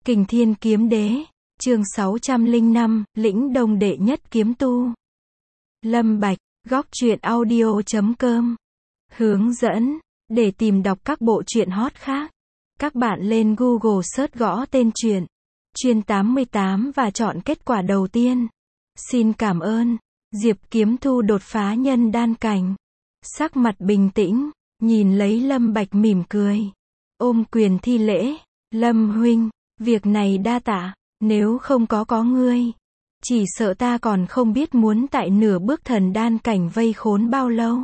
Kình Thiên Kiếm Đế, chương 605, Lĩnh Đông đệ nhất kiếm tu. Lâm Bạch, góc truyện audio.com. Hướng dẫn, để tìm đọc các bộ truyện hot khác. Các bạn lên Google search gõ tên truyện, Chuyên 88 và chọn kết quả đầu tiên. Xin cảm ơn. Diệp Kiếm Thu đột phá nhân đan cảnh. Sắc mặt bình tĩnh, nhìn lấy Lâm Bạch mỉm cười. Ôm quyền thi lễ, Lâm huynh, việc này đa tạ, nếu không có ngươi, chỉ sợ ta còn không biết muốn tại nửa bước thần đan cảnh vây khốn bao lâu.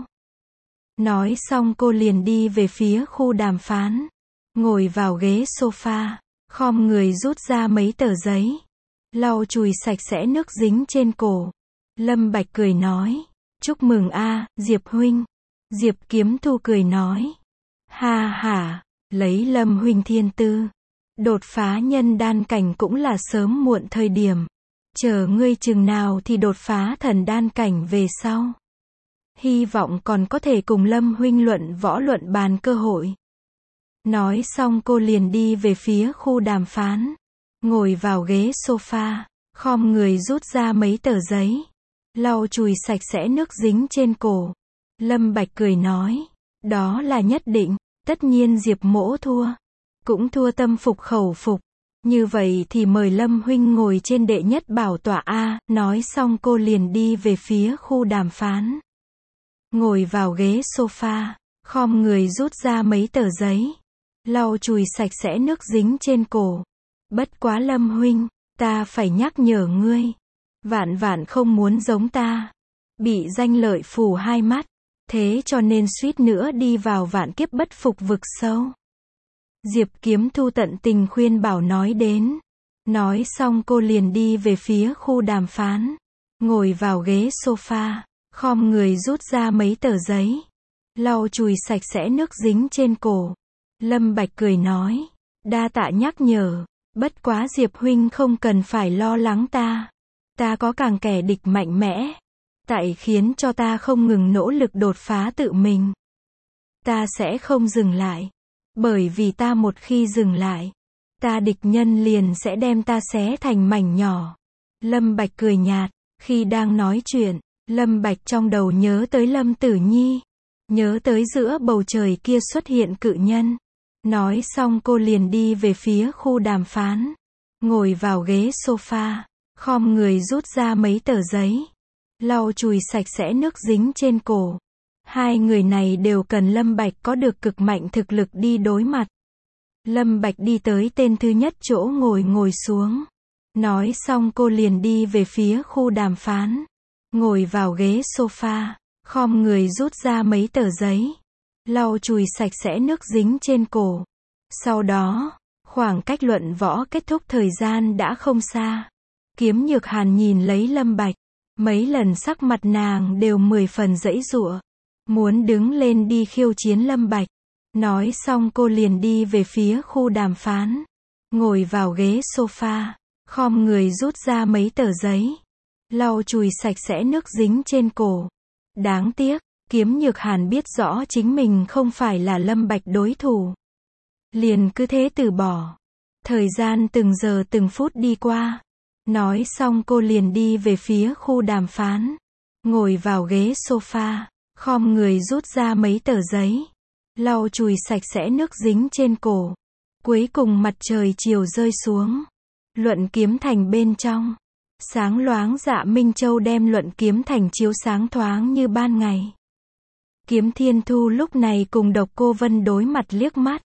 Nói xong cô liền đi về phía khu đàm phán, ngồi vào ghế sofa, khom người rút ra mấy tờ giấy, lau chùi sạch sẽ nước dính trên cổ. Lâm Bạch cười nói, chúc mừng a, Diệp huynh. Diệp Kiếm Thu cười nói, ha ha, lấy Lâm huynh thiên tư, đột phá nhân đan cảnh cũng là sớm muộn thời điểm. Chờ ngươi chừng nào thì đột phá thần đan cảnh về sau. Hy vọng còn có thể cùng Lâm huynh luận võ luận bàn cơ hội. Nói xong cô liền đi về phía khu đàm phán, ngồi vào ghế sofa, khom người rút ra mấy tờ giấy, lau chùi sạch sẽ nước dính trên cổ. Lâm Bạch cười nói, đó là nhất định, tất nhiên Diệp mỗ thua, cũng thua tâm phục khẩu phục. Như vậy thì mời Lâm huynh ngồi trên đệ nhất bảo tọa a. Nói xong cô liền đi về phía khu đàm phán, ngồi vào ghế sofa, khom người rút ra mấy tờ giấy, lau chùi sạch sẽ nước dính trên cổ. Bất quá Lâm huynh, ta phải nhắc nhở ngươi, vạn vạn không muốn giống ta, bị danh lợi phủ hai mắt, thế cho nên suýt nữa đi vào vạn kiếp bất phục vực sâu. Diệp Kiếm Thu tận tình khuyên bảo nói đến. Nói xong cô liền đi về phía khu đàm phán, ngồi vào ghế sofa, khom người rút ra mấy tờ giấy, lau chùi sạch sẽ nước dính trên cổ. Lâm Bạch cười nói, đa tạ nhắc nhở, bất quá Diệp huynh không cần phải lo lắng ta có càng kẻ địch mạnh mẽ, tại khiến cho ta không ngừng nỗ lực đột phá tự mình. Ta sẽ không dừng lại, bởi vì ta một khi dừng lại, ta địch nhân liền sẽ đem ta xé thành mảnh nhỏ. Lâm Bạch cười nhạt, khi đang nói chuyện, Lâm Bạch trong đầu nhớ tới Lâm Tử Nhi, nhớ tới giữa bầu trời kia xuất hiện cự nhân. Nói xong cô liền đi về phía khu đàm phán, ngồi vào ghế sofa, khom người rút ra mấy tờ giấy, lau chùi sạch sẽ nước dính trên cổ. Hai người này đều cần Lâm Bạch có được cực mạnh thực lực đi đối mặt. Lâm Bạch đi tới tên thứ nhất chỗ ngồi xuống. Nói xong cô liền đi về phía khu đàm phán, ngồi vào ghế sofa, khom người rút ra mấy tờ giấy, lau chùi sạch sẽ nước dính trên cổ. Sau đó, khoảng cách luận võ kết thúc thời gian đã không xa. Kiếm Nhược Hàn nhìn lấy Lâm Bạch, mấy lần sắc mặt nàng đều 10 phần giãy giụa, muốn đứng lên đi khiêu chiến Lâm Bạch. Nói xong cô liền đi về phía khu đàm phán, ngồi vào ghế sofa, khom người rút ra mấy tờ giấy, lau chùi sạch sẽ nước dính trên cổ. Đáng tiếc, Kiếm Nhược Hàn biết rõ chính mình không phải là Lâm Bạch đối thủ, liền cứ thế từ bỏ. Thời gian từng giờ từng phút đi qua. Nói xong cô liền đi về phía khu đàm phán, ngồi vào ghế sofa, khom người rút ra mấy tờ giấy, lau chùi sạch sẽ nước dính trên cổ. Cuối cùng mặt trời chiều rơi xuống, Luận Kiếm Thành bên trong, sáng loáng Dạ Minh Châu đem Luận Kiếm Thành chiếu sáng thoáng như ban ngày. Kiếm Thiên Thu lúc này cùng Độc Cô Vân đối mặt liếc mắt,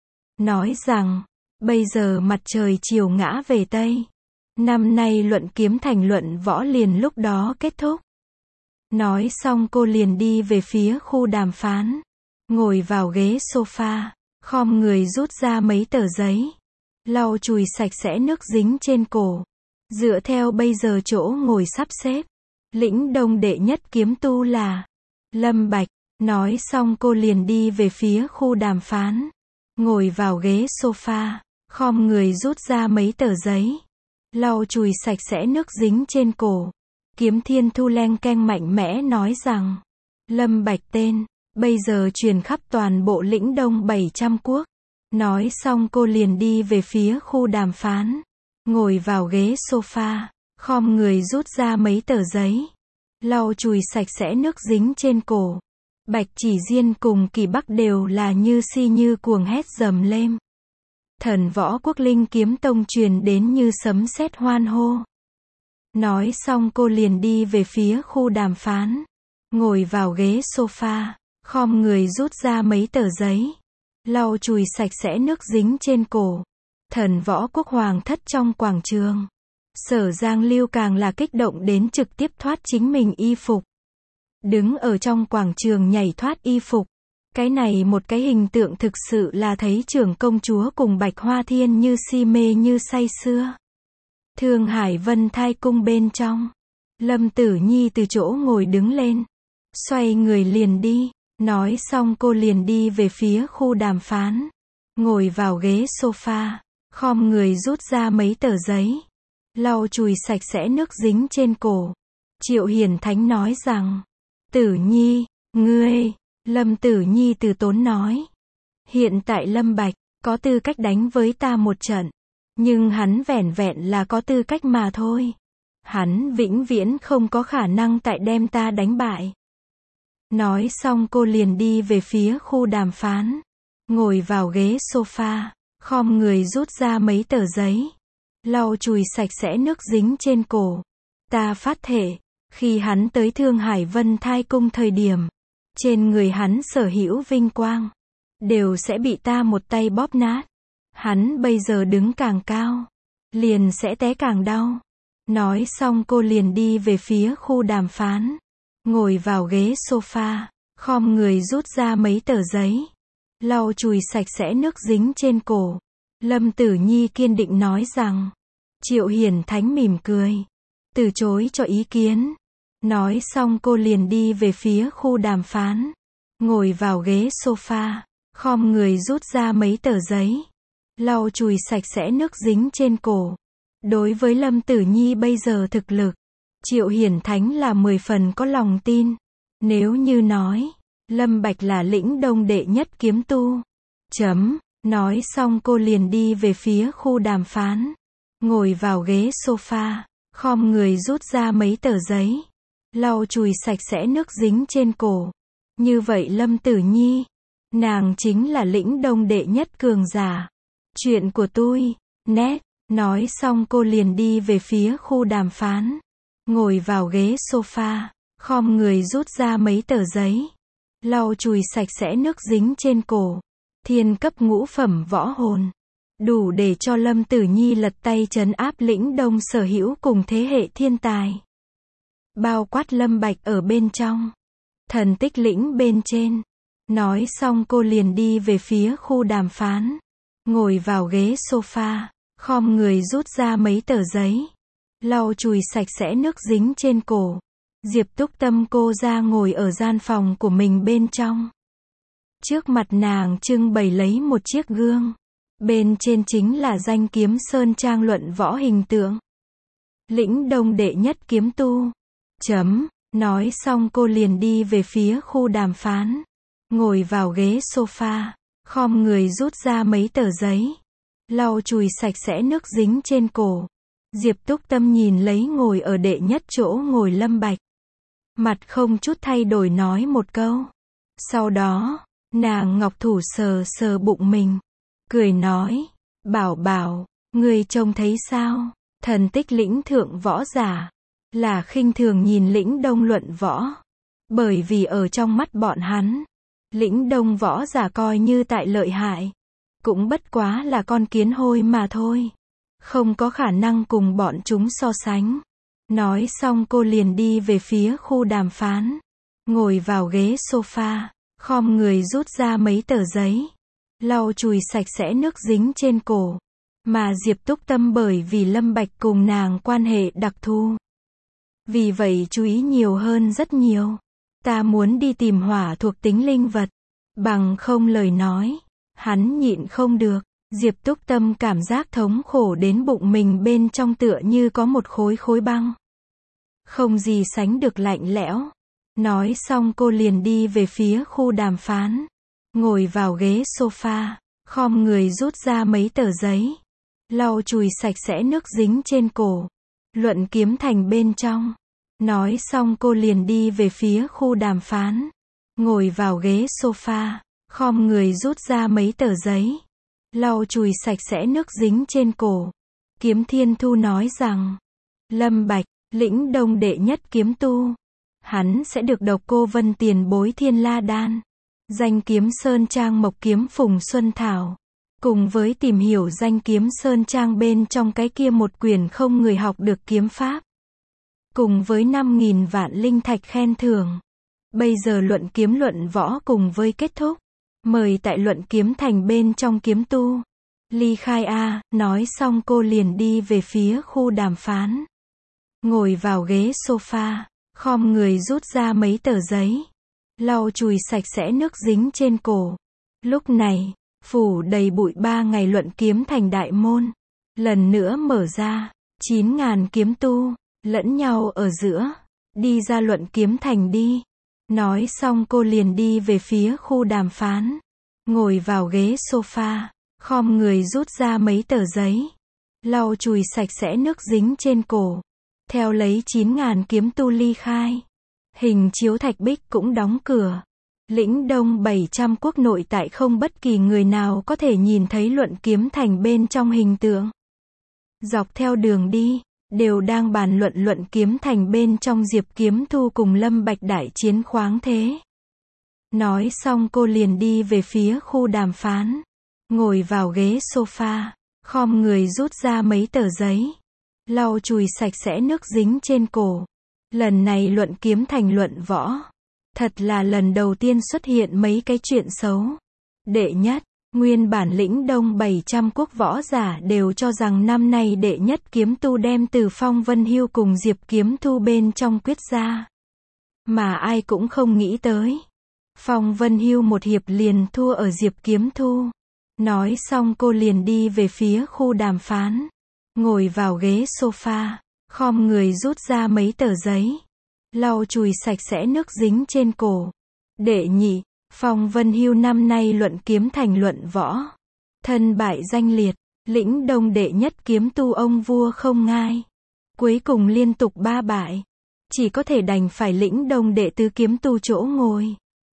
nói rằng, bây giờ mặt trời chiều ngã về Tây, năm nay Luận Kiếm Thành luận võ liền lúc đó kết thúc. Nói xong cô liền đi về phía khu đàm phán, ngồi vào ghế sofa, khom người rút ra mấy tờ giấy, lau chùi sạch sẽ nước dính trên cổ. Dựa theo bây giờ chỗ ngồi sắp xếp, lĩnh đông đệ nhất kiếm tu là Lâm Bạch. Nói xong cô liền đi về phía khu đàm phán, ngồi vào ghế sofa, khom người rút ra mấy tờ giấy, lau chùi sạch sẽ nước dính trên cổ. Kiếm Thiên Thu leng keng mạnh mẽ nói rằng, Lâm Bạch tên, bây giờ truyền khắp toàn bộ lĩnh đông 700 quốc. Nói xong cô liền đi về phía khu đàm phán. Ngồi vào ghế sofa, khom người rút ra mấy tờ giấy. Lau chùi sạch sẽ nước dính trên cổ. Bạch Chỉ Diên cùng Kỳ Bắc đều là như si như cuồng hét dầm lên. Thần Võ Quốc Linh Kiếm Tông truyền đến như sấm sét hoan hô. Nói xong cô liền đi về phía khu đàm phán. Ngồi vào ghế sofa, khom người rút ra mấy tờ giấy. Lau chùi sạch sẽ nước dính trên cổ. Thần Võ Quốc Hoàng thất trong quảng trường. Sở Giang Lưu càng là kích động đến trực tiếp thoát chính mình y phục. Đứng ở trong quảng trường nhảy thoát y phục. Cái này một cái hình tượng thực sự là thấy trưởng công chúa cùng Bạch Hoa Thiên như si mê như say sưa. Thương Hải Vân Thai cung bên trong. Lâm Tử Nhi từ chỗ ngồi đứng lên. Xoay người liền đi. Nói xong cô liền đi về phía khu đàm phán. Ngồi vào ghế sofa. Khom người rút ra mấy tờ giấy. Lau chùi sạch sẽ nước dính trên cổ. Triệu Hiển Thánh nói rằng. Tử Nhi, ngươi. Lâm Tử Nhi từ tốn nói. Hiện tại Lâm Bạch, có tư cách đánh với ta một trận. Nhưng hắn vẻn vẹn là có tư cách mà thôi. Hắn vĩnh viễn không có khả năng tại đem ta đánh bại. Nói xong cô liền đi về phía khu đàm phán. Ngồi vào ghế sofa, khom người rút ra mấy tờ giấy. Lau chùi sạch sẽ nước dính trên cổ. Ta phát thệ, khi hắn tới Thương Hải Vân Thai cung thời điểm, trên người hắn sở hữu vinh quang, đều sẽ bị ta một tay bóp nát. Hắn bây giờ đứng càng cao, liền sẽ té càng đau. Nói xong cô liền đi về phía khu đàm phán. Ngồi vào ghế sofa, khom người rút ra mấy tờ giấy. Lau chùi sạch sẽ nước dính trên cổ. Lâm Tử Nhi kiên định nói rằng. Triệu Hiển Thánh mỉm cười. Từ chối cho ý kiến. Nói xong cô liền đi về phía khu đàm phán. Ngồi vào ghế sofa, khom người rút ra mấy tờ giấy. Lau chùi sạch sẽ nước dính trên cổ. Đối với Lâm Tử Nhi bây giờ thực lực, Triệu Hiển Thánh là 10 phần có lòng tin. Nếu như nói, Lâm Bạch là lĩnh đông đệ nhất kiếm tu. Nói xong cô liền đi về phía khu đàm phán. Ngồi vào ghế sofa, khom người rút ra mấy tờ giấy. Lau chùi sạch sẽ nước dính trên cổ. Như vậy Lâm Tử Nhi, nàng chính là lĩnh đông đệ nhất cường giả. Chuyện của tôi, nét. Nói xong cô liền đi về phía khu đàm phán. Ngồi vào ghế sofa, khom người rút ra mấy tờ giấy. Lau chùi sạch sẽ nước dính trên cổ. Thiên cấp ngũ phẩm võ hồn. Đủ để cho Lâm Tử Nhi lật tay trấn áp lĩnh đông sở hữu cùng thế hệ thiên tài. Bao quát Lâm Bạch ở bên trong. Thần tích lĩnh bên trên. Nói xong cô liền đi về phía khu đàm phán. Ngồi vào ghế sofa, khom người rút ra mấy tờ giấy. Lau chùi sạch sẽ nước dính trên cổ. Diệp Túc Tâm cô ra ngồi ở gian phòng của mình bên trong. Trước mặt nàng trưng bày lấy một chiếc gương. Bên trên chính là danh kiếm sơn trang luận võ hình tượng. Lĩnh đông đệ nhất kiếm tu. Nói xong cô liền đi về phía khu đàm phán. Ngồi vào ghế sofa, khom người rút ra mấy tờ giấy. Lau chùi sạch sẽ nước dính trên cổ. Diệp Túc Tâm nhìn lấy ngồi ở đệ nhất chỗ ngồi Lâm Bạch. Mặt không chút thay đổi nói một câu. Sau đó, nàng ngọc thủ sờ sờ bụng mình. Cười nói, bảo bảo, người trông thấy sao? Thần tích lĩnh thượng võ giả. Là khinh thường nhìn lĩnh đông luận võ. Bởi vì ở trong mắt bọn hắn, lĩnh đông võ giả coi như tại lợi hại. Cũng bất quá là con kiến hôi mà thôi. Không có khả năng cùng bọn chúng so sánh. Nói xong cô liền đi về phía khu đàm phán. Ngồi vào ghế sofa, khom người rút ra mấy tờ giấy. Lau chùi sạch sẽ nước dính trên cổ. Mà Diệp Túc Tâm bởi vì Lâm Bạch cùng nàng quan hệ đặc thù. Vì vậy chú ý nhiều hơn rất nhiều. Ta muốn đi tìm hỏa thuộc tính linh vật. Bằng không lời nói. Hắn nhịn không được. Diệp Túc Tâm cảm giác thống khổ đến bụng mình bên trong tựa như có một khối băng. Không gì sánh được lạnh lẽo. Nói xong cô liền đi về phía khu đàm phán. Ngồi vào ghế sofa, khom người rút ra mấy tờ giấy, lau chùi sạch sẽ nước dính trên cổ. Luận kiếm thành bên trong. Nói xong cô liền đi về phía khu đàm phán. Ngồi vào ghế sofa, khom người rút ra mấy tờ giấy, lau chùi sạch sẽ nước dính trên cổ. Kiếm Thiên Thu nói rằng, Lâm Bạch, lĩnh đông đệ nhất kiếm tu. Hắn sẽ được Độc Cô Vân tiền bối Thiên La Đan, danh kiếm Sơn Trang Mộc Kiếm Phùng Xuân Thảo. Cùng với tìm hiểu danh kiếm Sơn Trang bên trong cái kia một quyển không người học được kiếm pháp. Cùng với 5.000 vạn linh thạch khen thưởng. Bây giờ luận kiếm luận võ cùng với kết thúc. Mời tại luận kiếm thành bên trong kiếm tu. Ly khai a, nói xong cô liền đi về phía khu đàm phán. Ngồi vào ghế sofa, khom người rút ra mấy tờ giấy, lau chùi sạch sẽ nước dính trên cổ. Lúc này, phủ đầy bụi 3 ngày luận kiếm thành đại môn lần nữa mở ra, 9.000 kiếm tu lẫn nhau ở giữa, đi ra luận kiếm thành đi. Nói xong cô liền đi về phía khu đàm phán, ngồi vào ghế sofa, khom người rút ra mấy tờ giấy, lau chùi sạch sẽ nước dính trên cổ, theo lấy 9.000 kiếm tu ly khai. Hình chiếu thạch bích cũng đóng cửa. Lĩnh Đông 700 quốc nội tại không bất kỳ người nào có thể nhìn thấy luận kiếm thành bên trong hình tượng. Dọc theo đường đi, đều đang bàn luận kiếm thành bên trong Diệp Kiếm Thu cùng Lâm Bạch đại chiến khoáng thế. Nói xong cô liền đi về phía khu đàm phán, ngồi vào ghế sofa, khom người rút ra mấy tờ giấy, lau chùi sạch sẽ nước dính trên cổ. Lần này luận kiếm thành luận võ, thật là lần đầu tiên xuất hiện mấy cái chuyện xấu. Đệ nhất, nguyên bản Lĩnh Đông 700 quốc võ giả đều cho rằng năm nay đệ nhất kiếm tu đem từ Phong Vân Hưu cùng Diệp Kiếm Thu bên trong quyết ra. Mà ai cũng không nghĩ tới, Phong Vân Hưu một hiệp liền thua ở Diệp Kiếm Thu. Nói xong cô liền đi về phía khu đàm phán, ngồi vào ghế sofa, khom người rút ra mấy tờ giấy, lau chùi sạch sẽ nước dính trên cổ. Đệ nhị, Phong Vân Hưu năm nay luận kiếm thành luận võ, thân bại danh liệt, Lĩnh Đông đệ nhất kiếm tu ông vua không ngai. Cuối cùng liên tục 3 bại, chỉ có thể đành phải Lĩnh Đông đệ tứ kiếm tu chỗ ngồi.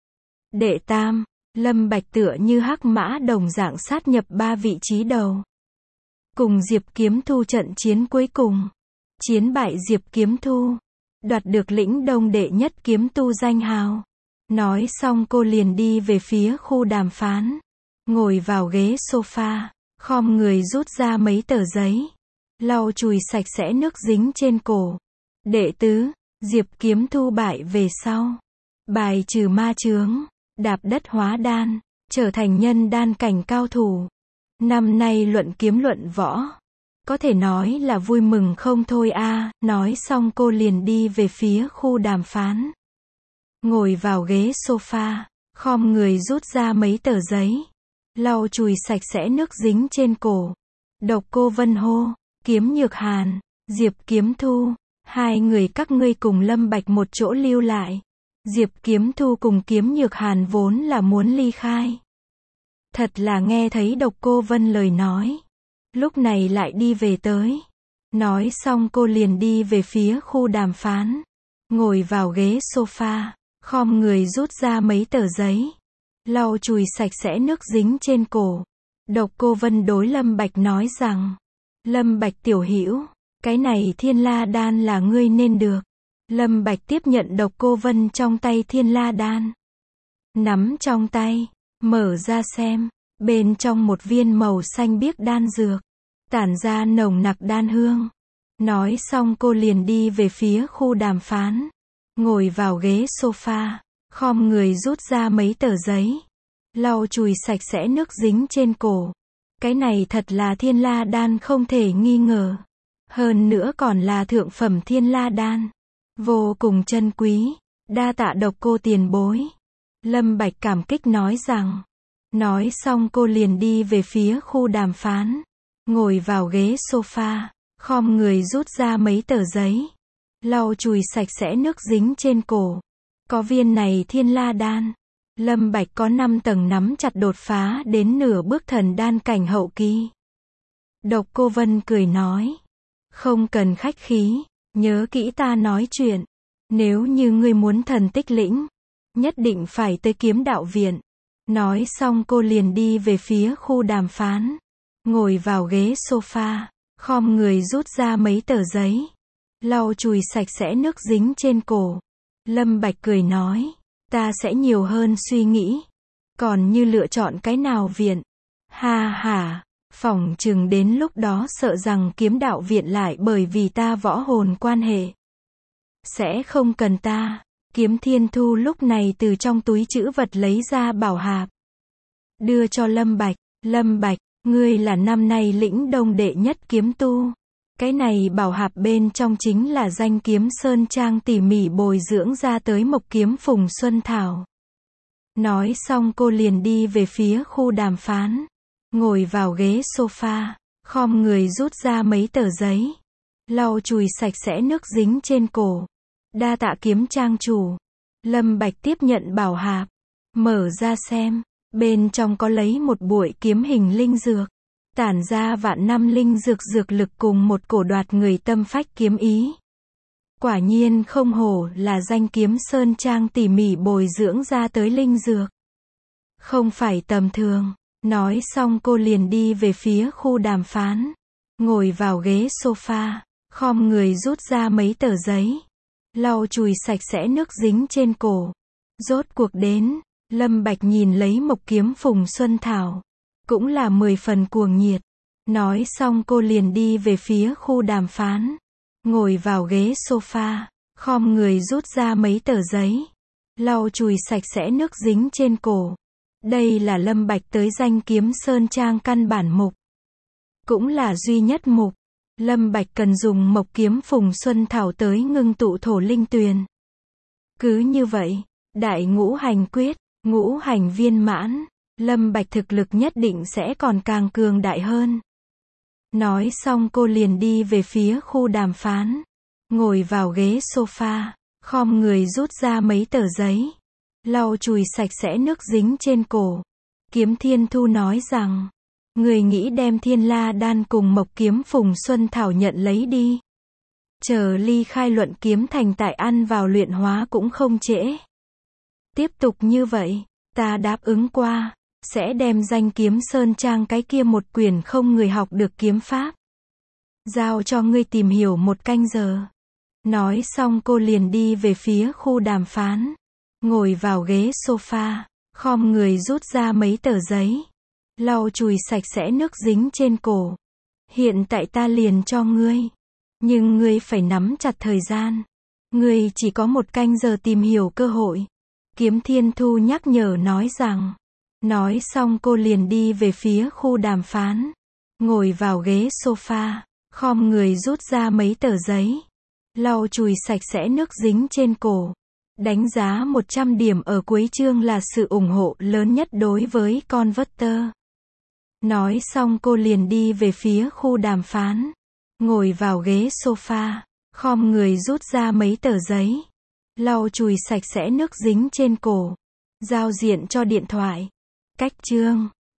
Đệ tam, Lâm Bạch tựa như hắc mã đồng dạng sát nhập 3 vị trí đầu. Cùng Diệp Kiếm Thu trận chiến cuối cùng, chiến bại Diệp Kiếm Thu, đoạt được Lĩnh Đông đệ nhất kiếm tu danh hào. Nói xong cô liền đi về phía khu đàm phán, ngồi vào ghế sofa, khom người rút ra mấy tờ giấy, lau chùi sạch sẽ nước dính trên cổ. Đệ tứ, Diệp Kiếm Thu bại về sau, bài trừ ma chướng, đạp đất hóa đan, trở thành nhân đan cảnh cao thủ. Năm nay luận kiếm luận võ, có thể nói là vui mừng không thôi a. Nói xong cô liền đi về phía khu đàm phán, ngồi vào ghế sofa, khom người rút ra mấy tờ giấy, lau chùi sạch sẽ nước dính trên cổ. Độc Cô Vân hô, Kiếm Nhược Hàn, Diệp Kiếm Thu, hai người các ngươi cùng Lâm Bạch một chỗ lưu lại. Diệp Kiếm Thu cùng Kiếm Nhược Hàn vốn là muốn ly khai. Thật là nghe thấy Độc Cô Vân lời nói, lúc này lại đi về tới. Nói xong cô liền đi về phía khu đàm phán, ngồi vào ghế sofa, khom người rút ra mấy tờ giấy, lau chùi sạch sẽ nước dính trên cổ. Độc Cô Vân đối Lâm Bạch nói rằng, Lâm Bạch tiểu hữu, cái này Thiên La Đan là ngươi nên được. Lâm Bạch tiếp nhận Độc Cô Vân trong tay Thiên La Đan, nắm trong tay, mở ra xem, bên trong một viên màu xanh biếc đan dược, tản ra nồng nặc đan hương. Nói xong cô liền đi về phía khu đàm phán, ngồi vào ghế sofa, khom người rút ra mấy tờ giấy, lau chùi sạch sẽ nước dính trên cổ. Cái này thật là Thiên La Đan không thể nghi ngờ. Hơn nữa còn là thượng phẩm Thiên La Đan, vô cùng chân quý. Đa tạ Độc Cô tiền bối. Lâm Bạch cảm kích nói rằng. Nói xong cô liền đi về phía khu đàm phán, ngồi vào ghế sofa, khom người rút ra mấy tờ giấy, lau chùi sạch sẽ nước dính trên cổ. Có viên này Thiên La Đan, Lâm Bạch có 5 tầng nắm chặt đột phá đến nửa bước thần đan cảnh hậu kỳ. Độc Cô Vân cười nói. Không cần khách khí, nhớ kỹ ta nói chuyện. Nếu như ngươi muốn thần tích lĩnh, nhất định phải tới Kiếm Đạo Viện. Nói xong cô liền đi về phía khu đàm phán. Ngồi vào ghế sofa, khom người rút ra mấy tờ giấy. Lau chùi sạch sẽ nước dính trên cổ. Lâm Bạch cười nói. Ta sẽ nhiều hơn suy nghĩ. Còn như lựa chọn cái nào viện? Ha ha, phỏng chừng đến lúc đó sợ rằng Kiếm Đạo Viện lại bởi vì ta võ hồn quan hệ. Sẽ không cần ta. Kiếm Thiên Thu lúc này từ trong túi trữ vật lấy ra bảo hạp. Đưa cho Lâm Bạch. Lâm Bạch, ngươi là năm nay lĩnh đông đệ nhất kiếm tu. Cái này bảo hạp bên trong chính là danh kiếm sơn trang tỉ mỉ bồi dưỡng ra tới mộc kiếm Phùng Xuân Thảo. Nói xong cô liền đi về phía khu đàm phán. Ngồi vào ghế sofa, khom người rút ra mấy tờ giấy. Lau chùi sạch sẽ nước dính trên cổ. Đa tạ kiếm trang chủ. Lâm Bạch tiếp nhận bảo hạp. Mở ra xem. Bên trong có lấy một bụi kiếm hình linh dược. Tản ra vạn năm linh dược dược lực cùng một cổ đoạt người tâm phách kiếm ý. Quả nhiên không hổ là danh kiếm sơn trang tỉ mỉ bồi dưỡng ra tới linh dược. Không phải tầm thường. Nói xong cô liền đi về phía khu đàm phán. Ngồi vào ghế sofa, khom người rút ra mấy tờ giấy. Lau chùi sạch sẽ nước dính trên cổ. Rốt cuộc đến, Lâm Bạch nhìn lấy mộc kiếm Phùng Xuân Thảo. Cũng là 10 phần cuồng nhiệt. Nói xong cô liền đi về phía khu đàm phán. Ngồi vào ghế sofa, khom người rút ra mấy tờ giấy. Lau chùi sạch sẽ nước dính trên cổ. Đây là Lâm Bạch tới danh kiếm sơn trang căn bản mục. Cũng là duy nhất mục. Lâm Bạch cần dùng mộc kiếm Phùng Xuân Thảo tới ngưng tụ thổ linh tuyền. Cứ như vậy, đại ngũ hành quyết, ngũ hành viên mãn, Lâm Bạch thực lực nhất định sẽ còn càng cường đại hơn. Nói xong cô liền đi về phía khu đàm phán. Ngồi vào ghế sofa, khom người rút ra mấy tờ giấy. Lau chùi sạch sẽ nước dính trên cổ. Kiếm Thiên Thu nói rằng, người nghĩ đem Thiên La Đan cùng mộc kiếm Phùng Xuân Thảo nhận lấy đi. Chờ ly khai luận kiếm thành tại ăn vào luyện hóa cũng không trễ. Tiếp tục như vậy, ta đáp ứng qua, sẽ đem danh kiếm sơn trang cái kia một quyển không người học được kiếm pháp. Giao cho ngươi tìm hiểu 1 canh giờ. Nói xong cô liền đi về phía khu đàm phán. Ngồi vào ghế sofa, khom người rút ra mấy tờ giấy. Lau chùi sạch sẽ nước dính trên cổ. Hiện tại ta liền cho ngươi. Nhưng ngươi phải nắm chặt thời gian. Ngươi chỉ có 1 canh giờ tìm hiểu cơ hội. Kiếm Thiên Thu nhắc nhở nói rằng. Nói xong cô liền đi về phía khu đàm phán. Ngồi vào ghế sofa, khom người rút ra mấy tờ giấy. Lau chùi sạch sẽ nước dính trên cổ. Đánh giá 100 điểm ở cuối chương là sự ủng hộ lớn nhất đối với Converter. Nói xong cô liền đi về phía khu đàm phán. Ngồi vào ghế sofa, khom người rút ra mấy tờ giấy. Lau chùi sạch sẽ nước dính trên cổ. Giao diện cho điện thoại. Cách chương